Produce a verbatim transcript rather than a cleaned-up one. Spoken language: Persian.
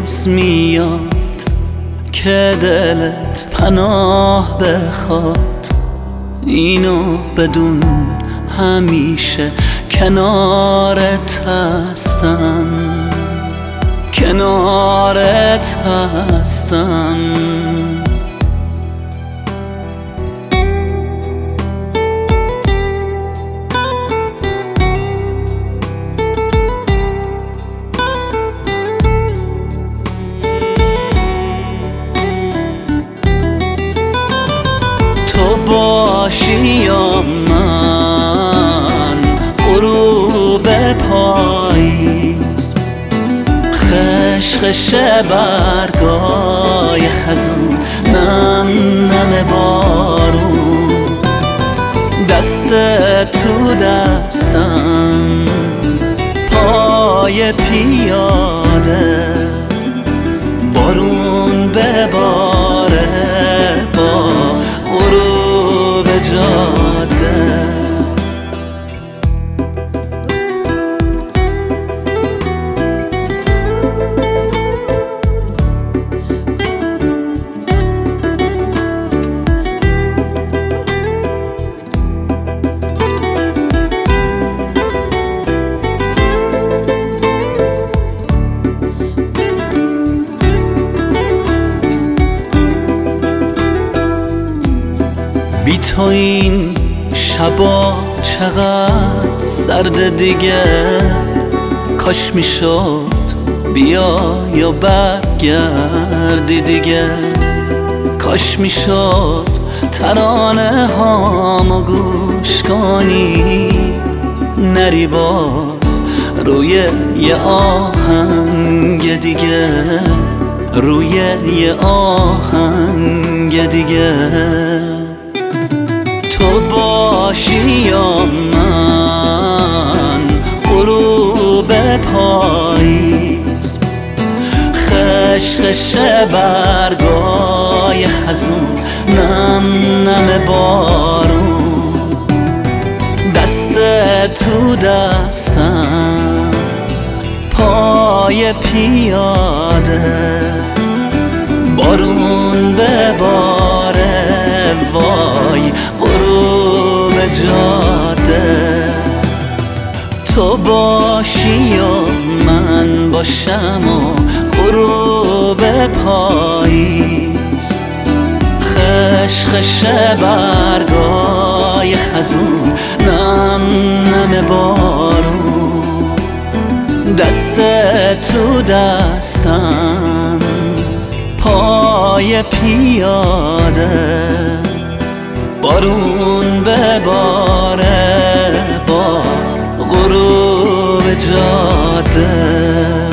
روز میاد که دلت پناه بخواد، اینو بدون همیشه کنارت هستم، کنارت هستم. باشی یا من غروب پاییز، خشخش برگای خزون، نم نم بارون، دست تو دستم پای پیاده، بارون بباره با غروب جاده. بی تو این شبا چقدر سرد دیگه، کاش میشد بیا یا برگردی دیگه، کاش میشد ترانه هامو گوش کنی، نری باز روی یه آهنگ دیگه، روی یه آهنگ دیگه. تو باشی یا من غروب پاییز، خشخش برگای خزون، نم نم بارون، دست تو دستم پای پیاده، بارون بباره وای غروب جاده. تو باشی یا من باشم و غروب پاییز، خشخش برگای خزون، نم نم بارون، دست تو دستم پای پیاده، بارون بباره با غروب جاده.